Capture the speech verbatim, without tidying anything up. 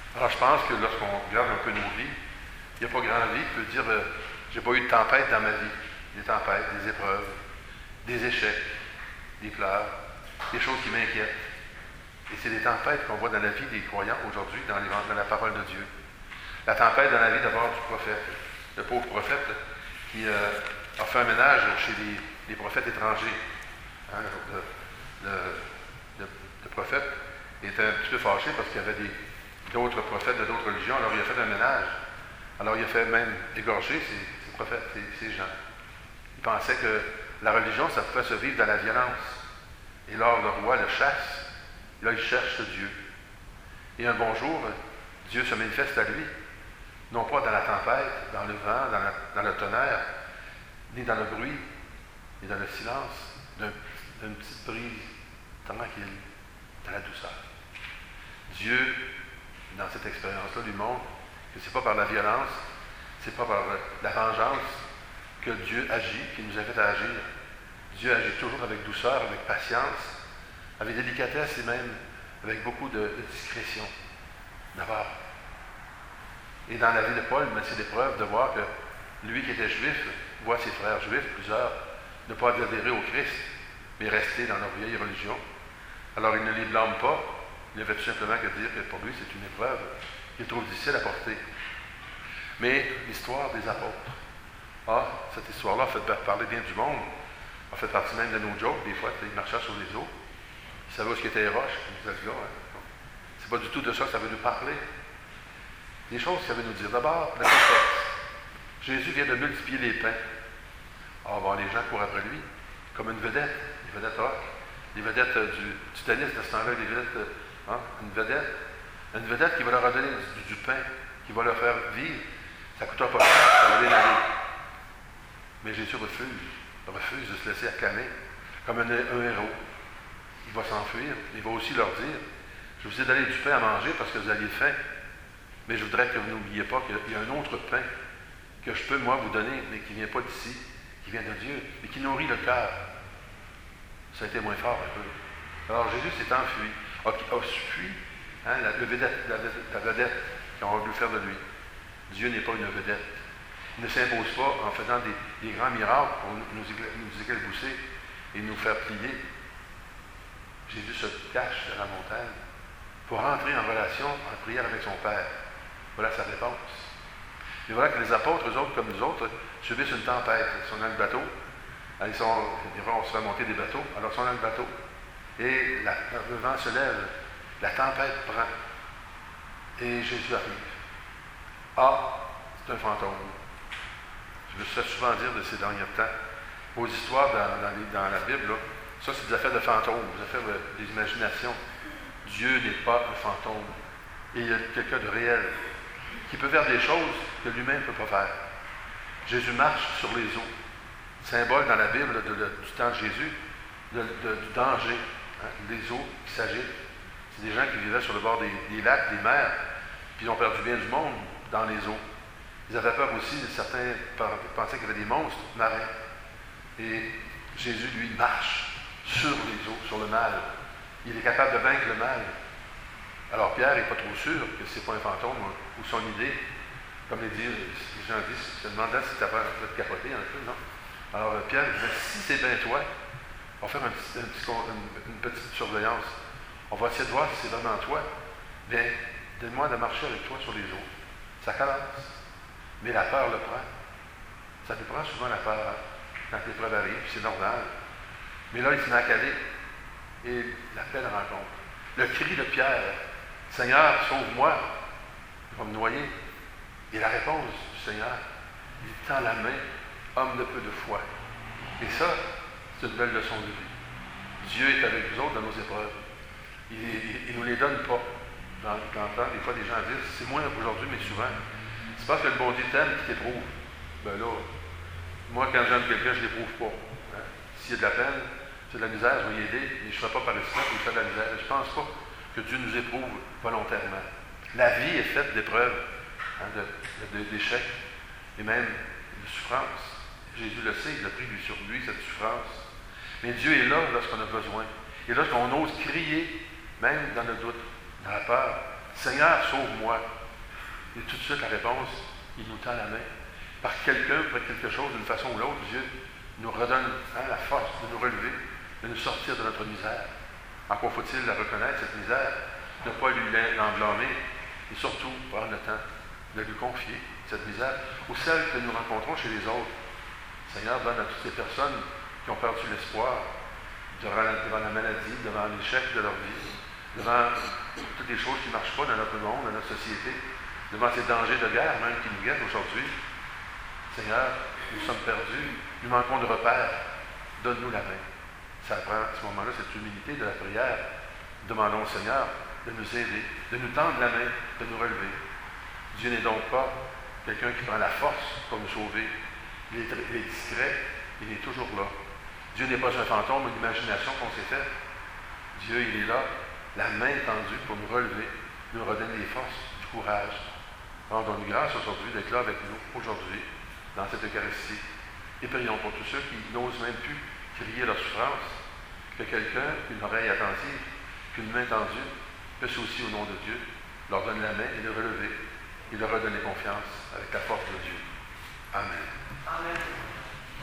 Alors, je pense que lorsqu'on regarde un peu nos vies, il n'y a pas grand vie qui peut dire euh, j'ai pas eu de tempête dans ma vie. Des tempêtes, des épreuves, des échecs, des pleurs, des choses qui m'inquiètent. Et c'est des tempêtes qu'on voit dans la vie des croyants aujourd'hui, dans, dans la parole de Dieu. La tempête dans la vie d'abord du prophète, le pauvre prophète qui euh, a fait un ménage chez les, les prophètes étrangers. Hein, le, le, le, le prophète était un petit peu fâché parce qu'il y avait des, d'autres prophètes de d'autres religions, alors il a fait un ménage. Alors il a fait même égorger ces, ces prophètes, ces, ces gens. Il pensait que la religion, ça pouvait se vivre dans la violence. Et là, le roi le chasse. Et là, il cherche Dieu. Et un bon jour, Dieu se manifeste à lui, non pas dans la tempête, dans le vent, dans, la, dans le tonnerre, ni dans le bruit, ni dans le silence, d'un, d'une petite brise tranquille, dans la douceur. Dieu, dans cette expérience-là, lui montre que ce n'est pas par la violence, ce n'est pas par la vengeance que Dieu agit, qu'il nous invite à agir. Dieu agit toujours avec douceur, avec patience, avec délicatesse et même avec beaucoup de, de discrétion, d'abord. Et dans la vie de Paul, mais c'est l'épreuve de voir que lui qui était juif, voit ses frères juifs, plusieurs, ne pas adhérer au Christ, mais rester dans leur vieille religion. Alors il ne les blâme pas, il avait tout simplement que dire que pour lui c'est une épreuve qui est trop difficile à porter. Mais l'histoire des apôtres, ah, cette histoire-là a fait parler bien du monde, a fait partie même de nos jokes, des fois, ils marchaient sur les eaux. Ils savaient où ce qu'étaient les roches, comme disait le gars. Hein? C'est pas du tout de ça que ça veut nous parler. Des choses que ça veut nous dire. D'abord, le contexte. Jésus vient de multiplier les pains. Alors, bon, les gens courent après lui, comme une vedette, une vedette rock, des vedettes euh, du, du tennis de ce temps-là, des vedettes, euh, hein? une vedette, une vedette qui va leur donner du, du pain, qui va leur faire vivre. Ça ne coûtera pas cher, ça va bien aller. Mais Jésus refuse, refuse de se laisser acclamer comme un, un héros. Il va s'enfuir, il va aussi leur dire, je vous ai donné du pain à manger parce que vous aviez faim, mais je voudrais que vous n'oubliez pas qu'il y a un autre pain que je peux, moi, vous donner, mais qui ne vient pas d'ici, qui vient de Dieu, et qui nourrit le cœur. Ça a été moins fort un peu. Alors Jésus s'est enfui, a, a fui hein, la, le vedette, la, la vedette qu'on a voulu faire de lui. Dieu n'est pas une vedette. Il ne s'impose pas en faisant des, des grands miracles pour nous, nous éclabousser et nous faire plier. Jésus se cache dans la montagne pour entrer en relation, en prière avec son Père. Voilà sa réponse. Et voilà que les apôtres, eux autres, comme nous autres, subissent une tempête. Ils sont dans le bateau. Ils sont, on se fait monter des bateaux. Alors ils sont dans le bateau. Et la, le vent se lève. La tempête prend. Et Jésus arrive. Ah, c'est un fantôme. Je me suis fait souvent dire de ces derniers temps, aux histoires dans, dans, les, dans la Bible, là, ça c'est des affaires de fantômes, des affaires de, d'imagination. Dieu n'est pas un fantôme. Et il y a quelqu'un de réel qui peut faire des choses que lui-même ne peut pas faire. Jésus marche sur les eaux. Symbole dans la Bible de, de, du temps de Jésus, de, de, du danger. Hein, les eaux qui s'agitent. C'est des gens qui vivaient sur le bord des, des lacs, des mers, puis ils ont perdu bien du monde dans les eaux. Ils avaient peur aussi, certains pensaient qu'il y avait des monstres marins. Et Jésus, lui, marche sur les eaux, sur le mal. Il est capable de vaincre le mal. Alors Pierre n'est pas trop sûr que ce n'est pas un fantôme ou son idée. Comme les, disent, les gens disent, se demandant si tu as te capoter un peu, non? Alors Pierre dit, si c'est bien toi, on va faire un petit, un petit, une, une petite surveillance. On va essayer de voir si c'est vraiment toi. Bien, donne-moi de marcher avec toi sur les eaux. Ça commence. Mais la peur le prend. Ça nous prend souvent la peur quand l'épreuve arrive, c'est normal. Mais là, il se met à caler. Et la belle rencontre. Le cri de Pierre, Seigneur, sauve-moi, il va me noyer. Et la réponse du Seigneur, il tend la main, homme de peu de foi. Et ça, c'est une belle leçon de vie. Dieu est avec nous autres dans nos épreuves. Il ne nous les donne pas. Dans, dans le temps, des fois, les gens disent, c'est moins aujourd'hui, mais souvent. C'est parce que le bon Dieu t'aime qui t'éprouve. Ben là, moi, quand j'aime quelqu'un, je ne l'éprouve pas. Hein? S'il y a de la peine, s'il y a de la misère, je vais y aider, mais je ne ferai pas par le sang pour lui faire de la misère. Je ne pense pas que Dieu nous éprouve volontairement. La vie est faite d'épreuves, hein, de, de, d'échecs, et même de souffrances. Jésus le sait, il a pris lui sur lui cette souffrance. Mais Dieu est là lorsqu'on a besoin. Et lorsqu'on ose crier, même dans le doute, dans la peur, Seigneur, sauve-moi. Et tout de suite, la réponse, il nous tend la main. Par quelqu'un, par quelque chose, d'une façon ou l'autre, Dieu nous redonne hein, la force de nous relever, de nous sortir de notre misère. Encore faut-il la reconnaître, cette misère, ne pas lui l'emblâmer, et surtout prendre le temps de lui confier cette misère, ou celle que nous rencontrons chez les autres. Seigneur, donne à toutes ces personnes qui ont perdu l'espoir devant la, devant la maladie, devant l'échec de leur vie, devant toutes les choses qui ne marchent pas dans notre monde, dans notre société, devant ces dangers de guerre même qui nous guettent aujourd'hui. Seigneur, nous sommes perdus, nous manquons de repères. Donne-nous la main. Ça prend à ce moment-là cette humilité de la prière. Demandons au Seigneur de nous aider, de nous tendre la main, de nous relever. Dieu n'est donc pas quelqu'un qui prend la force pour nous sauver. Il est, il est discret, il est toujours là. Dieu n'est pas un fantôme ou une imagination qu'on s'est faite. Dieu, il est là, la main tendue pour nous relever, nous redonner des forces, du courage. Rendons-nous grâce aujourd'hui d'être là avec nous, aujourd'hui, dans cette Eucharistie. Et prions pour tous ceux qui n'osent même plus crier leur souffrance, que quelqu'un, une oreille attentive, qu'une main tendue, puisse aussi, au nom de Dieu, leur donner la main et les relever, et leur redonner confiance avec la force de Dieu. Amen.